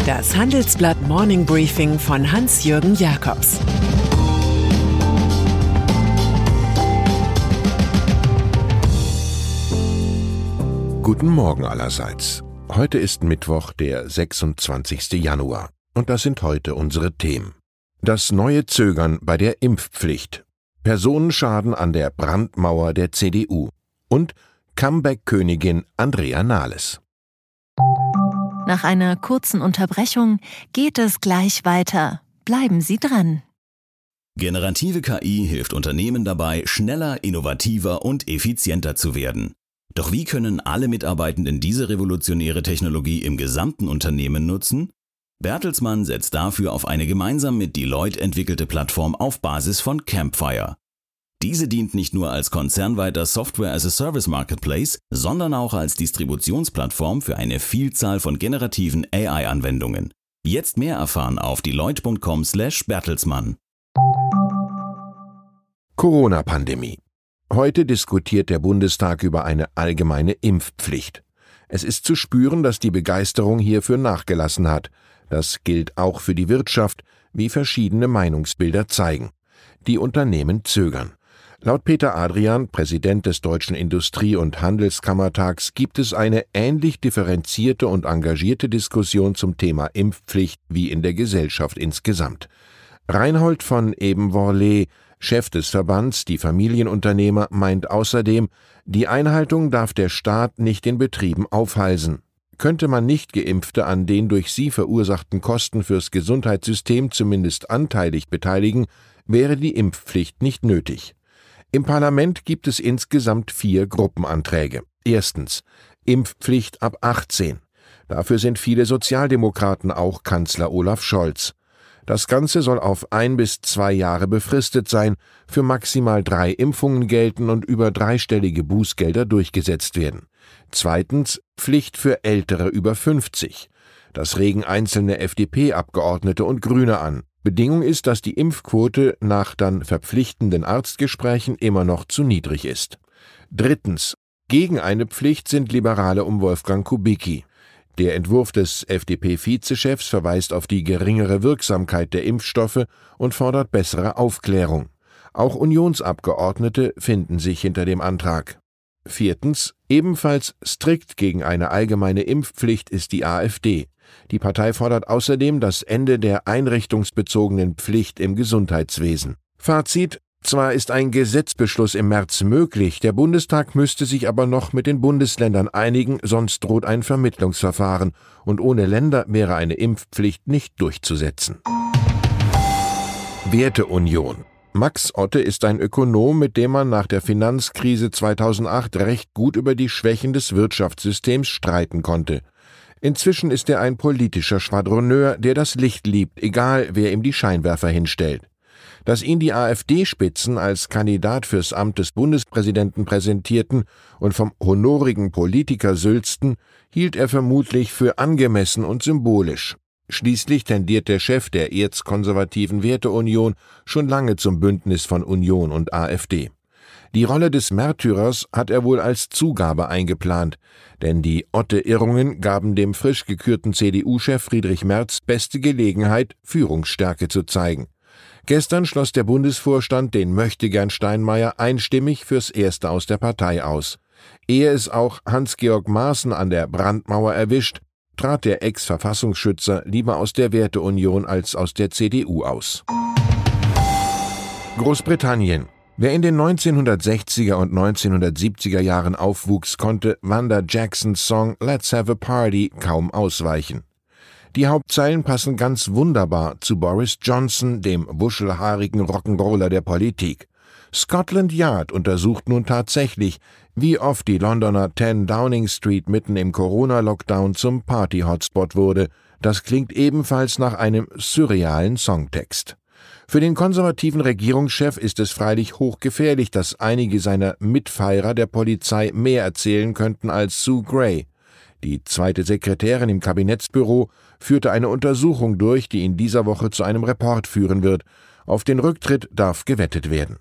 Das Handelsblatt Morning Briefing von Hans-Jürgen Jakobs. Guten Morgen allerseits. Heute ist Mittwoch, der 26. Januar. Und das sind heute unsere Themen. Das neue Zögern bei der Impfpflicht. Personenschaden an der Brandmauer der CDU. Und Comeback-Königin Andrea Nahles. Nach einer kurzen Unterbrechung geht es gleich weiter. Bleiben Sie dran. Generative KI hilft Unternehmen dabei, schneller, innovativer und effizienter zu werden. Doch wie können alle Mitarbeitenden diese revolutionäre Technologie im gesamten Unternehmen nutzen? Bertelsmann setzt dafür auf eine gemeinsam mit Deloitte entwickelte Plattform auf Basis von Campfire. Diese dient nicht nur als konzernweiter Software-as-a-Service-Marketplace, sondern auch als Distributionsplattform für eine Vielzahl von generativen AI-Anwendungen. Jetzt mehr erfahren auf deloitte.com/Bertelsmann. Corona-Pandemie. Heute diskutiert der Bundestag über eine allgemeine Impfpflicht. Es ist zu spüren, dass die Begeisterung hierfür nachgelassen hat. Das gilt auch für die Wirtschaft, wie verschiedene Meinungsbilder zeigen. Die Unternehmen zögern. Laut Peter Adrian, Präsident des Deutschen Industrie- und Handelskammertags, gibt es eine ähnlich differenzierte und engagierte Diskussion zum Thema Impfpflicht wie in der Gesellschaft insgesamt. Reinhold von Ebenworlee, Chef des Verbands Die Familienunternehmer, meint außerdem, die Einhaltung darf der Staat nicht den Betrieben aufhalsen. Könnte man Nicht-Geimpfte an den durch sie verursachten Kosten fürs Gesundheitssystem zumindest anteilig beteiligen, wäre die Impfpflicht nicht nötig. Im Parlament gibt es insgesamt 4 Gruppenanträge. Erstens, Impfpflicht ab 18. Dafür sind viele Sozialdemokraten, auch Kanzler Olaf Scholz. Das Ganze soll auf 1 bis 2 Jahre befristet sein, für maximal 3 Impfungen gelten und über dreistellige Bußgelder durchgesetzt werden. Zweitens, Pflicht für Ältere über 50. Das regen einzelne FDP-Abgeordnete und Grüne an. Bedingung ist, dass die Impfquote nach dann verpflichtenden Arztgesprächen immer noch zu niedrig ist. Drittens, gegen eine Pflicht sind Liberale um Wolfgang Kubicki. Der Entwurf des FDP-Vizechefs verweist auf die geringere Wirksamkeit der Impfstoffe und fordert bessere Aufklärung. Auch Unionsabgeordnete finden sich hinter dem Antrag. Viertens, ebenfalls strikt gegen eine allgemeine Impfpflicht ist die AfD. Die Partei fordert außerdem das Ende der einrichtungsbezogenen Pflicht im Gesundheitswesen. Fazit: Zwar ist ein Gesetzbeschluss im März möglich, der Bundestag müsste sich aber noch mit den Bundesländern einigen, sonst droht ein Vermittlungsverfahren, und ohne Länder wäre eine Impfpflicht nicht durchzusetzen. Werteunion. Max Otte ist ein Ökonom, mit dem man nach der Finanzkrise 2008 recht gut über die Schwächen des Wirtschaftssystems streiten konnte. Inzwischen ist er ein politischer Schwadroneur, der das Licht liebt, egal wer ihm die Scheinwerfer hinstellt. Dass ihn die AfD-Spitzen als Kandidat fürs Amt des Bundespräsidenten präsentierten und vom honorigen Politiker sülzten, hielt er vermutlich für angemessen und symbolisch. Schließlich tendiert der Chef der erzkonservativen Werteunion schon lange zum Bündnis von Union und AfD. Die Rolle des Märtyrers hat er wohl als Zugabe eingeplant, denn die Otte-Irrungen gaben dem frisch gekürten CDU-Chef Friedrich Merz beste Gelegenheit, Führungsstärke zu zeigen. Gestern schloss der Bundesvorstand den Möchtegern Steinmeier einstimmig fürs Erste aus der Partei aus. Ehe es auch Hans-Georg Maaßen an der Brandmauer erwischt, trat der Ex-Verfassungsschützer lieber aus der Werteunion als aus der CDU aus. Großbritannien. Wer in den 1960er und 1970er Jahren aufwuchs, konnte Wanda Jacksons Song Let's Have a Party kaum ausweichen. Die Hauptzeilen passen ganz wunderbar zu Boris Johnson, dem wuschelhaarigen Rock'n'Roller der Politik. Scotland Yard untersucht nun tatsächlich, wie oft die Londoner 10 Downing Street mitten im Corona-Lockdown zum Party-Hotspot wurde. Das klingt ebenfalls nach einem surrealen Songtext. Für den konservativen Regierungschef ist es freilich hochgefährlich, dass einige seiner Mitfeirer der Polizei mehr erzählen könnten als Sue Gray. Die zweite Sekretärin im Kabinettsbüro führte eine Untersuchung durch, die in dieser Woche zu einem Report führen wird. Auf den Rücktritt darf gewettet werden.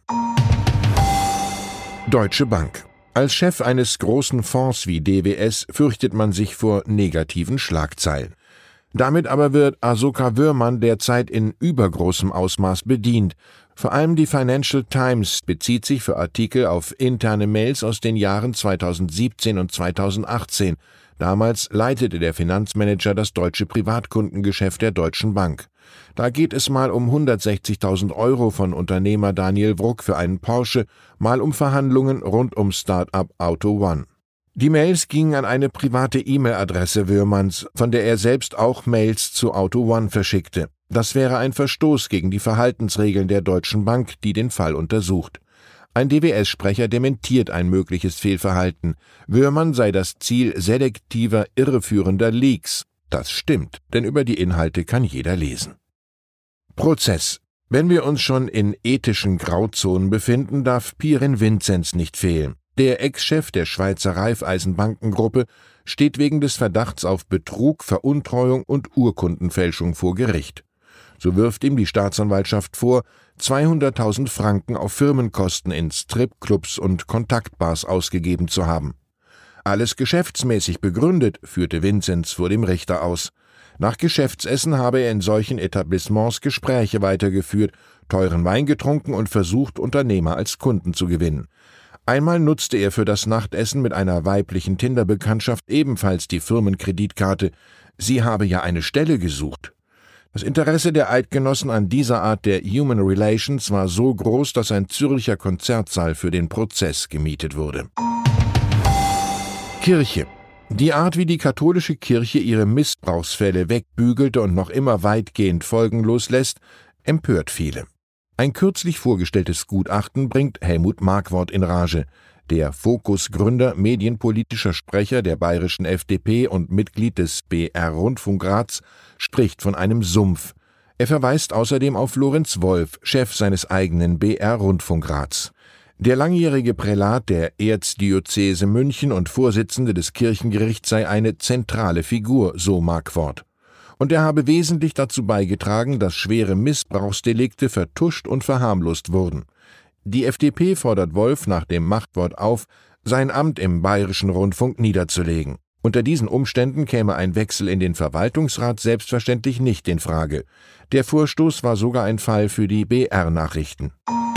Deutsche Bank. Als Chef eines großen Fonds wie DWS fürchtet man sich vor negativen Schlagzeilen. Damit aber wird Asoka Würmann derzeit in übergroßem Ausmaß bedient. Vor allem die Financial Times bezieht sich für Artikel auf interne Mails aus den Jahren 2017 und 2018. Damals leitete der Finanzmanager das deutsche Privatkundengeschäft der Deutschen Bank. Da geht es mal um 160.000 € von Unternehmer Daniel Wruck für einen Porsche, mal um Verhandlungen rund um Start-up Auto One. Die Mails gingen an eine private E-Mail-Adresse Würmanns, von der er selbst auch Mails zu Auto One verschickte. Das wäre ein Verstoß gegen die Verhaltensregeln der Deutschen Bank, die den Fall untersucht. Ein DWS-Sprecher dementiert ein mögliches Fehlverhalten. Würmann sei das Ziel selektiver, irreführender Leaks. Das stimmt, denn über die Inhalte kann jeder lesen. Prozess. Wenn wir uns schon in ethischen Grauzonen befinden, darf Pirin Vinzenz nicht fehlen. Der Ex-Chef der Schweizer Raiffeisenbankengruppe steht wegen des Verdachts auf Betrug, Veruntreuung und Urkundenfälschung vor Gericht. So wirft ihm die Staatsanwaltschaft vor, 200.000 Franken auf Firmenkosten in Stripclubs und Kontaktbars ausgegeben zu haben. Alles geschäftsmäßig begründet, führte Vinzenz vor dem Richter aus. Nach Geschäftsessen habe er in solchen Etablissements Gespräche weitergeführt, teuren Wein getrunken und versucht, Unternehmer als Kunden zu gewinnen. Einmal nutzte er für das Nachtessen mit einer weiblichen Tinder-Bekanntschaft ebenfalls die Firmenkreditkarte. Sie habe ja eine Stelle gesucht. Das Interesse der Eidgenossen an dieser Art der Human Relations war so groß, dass ein Zürcher Konzertsaal für den Prozess gemietet wurde. Kirche. Die Art, wie die katholische Kirche ihre Missbrauchsfälle wegbügelte und noch immer weitgehend folgenlos lässt, empört viele. Ein kürzlich vorgestelltes Gutachten bringt Helmut Markwort in Rage. Der Fokus-Gründer, medienpolitischer Sprecher der bayerischen FDP und Mitglied des BR-Rundfunkrats, spricht von einem Sumpf. Er verweist außerdem auf Lorenz Wolf, Chef seines eigenen BR-Rundfunkrats. Der langjährige Prälat der Erzdiözese München und Vorsitzende des Kirchengerichts sei eine zentrale Figur, so Markwort. Und er habe wesentlich dazu beigetragen, dass schwere Missbrauchsdelikte vertuscht und verharmlost wurden. Die FDP fordert Wolf nach dem Machtwort auf, sein Amt im Bayerischen Rundfunk niederzulegen. Unter diesen Umständen käme ein Wechsel in den Verwaltungsrat selbstverständlich nicht in Frage. Der Vorstoß war sogar ein Fall für die BR-Nachrichten.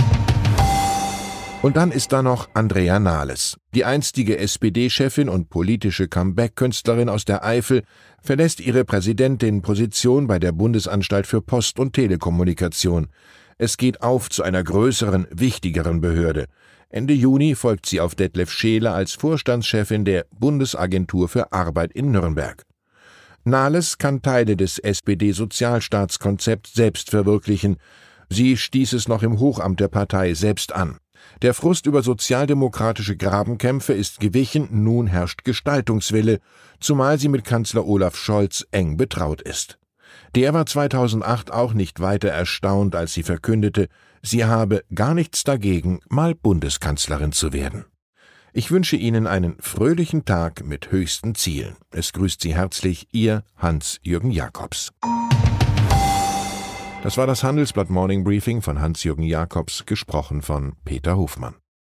Und dann ist da noch Andrea Nahles. Die einstige SPD-Chefin und politische Comeback-Künstlerin aus der Eifel verlässt ihre Präsidentin-Position bei der Bundesanstalt für Post- und Telekommunikation. Es geht auf zu einer größeren, wichtigeren Behörde. Ende Juni folgt sie auf Detlef Scheele als Vorstandschefin der Bundesagentur für Arbeit in Nürnberg. Nahles kann Teile des SPD-Sozialstaatskonzepts selbst verwirklichen. Sie stieß es noch im Hochamt der Partei selbst an. Der Frust über sozialdemokratische Grabenkämpfe ist gewichen, nun herrscht Gestaltungswille, zumal sie mit Kanzler Olaf Scholz eng betraut ist. Der war 2008 auch nicht weiter erstaunt, als sie verkündete, sie habe gar nichts dagegen, mal Bundeskanzlerin zu werden. Ich wünsche Ihnen einen fröhlichen Tag mit höchsten Zielen. Es grüßt Sie herzlich, Ihr Hans-Jürgen Jakobs. Das war das Handelsblatt Morning Briefing von Hans-Jürgen Jakobs, gesprochen von Peter Hofmann.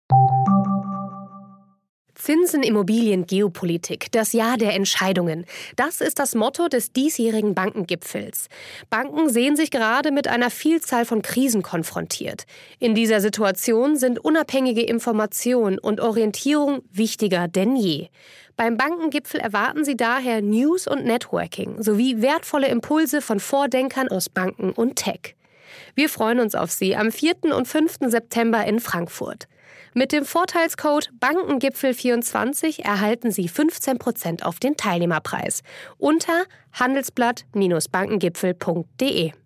Zinsen, Immobilien, Geopolitik, das Jahr der Entscheidungen. Das ist das Motto des diesjährigen Bankengipfels. Banken sehen sich gerade mit einer Vielzahl von Krisen konfrontiert. In dieser Situation sind unabhängige Information und Orientierung wichtiger denn je. Beim Bankengipfel erwarten Sie daher News und Networking sowie wertvolle Impulse von Vordenkern aus Banken und Tech. Wir freuen uns auf Sie am 4. und 5. September in Frankfurt. Mit dem Vorteilscode Bankengipfel24 erhalten Sie 15% auf den Teilnehmerpreis unter handelsblatt-bankengipfel.de.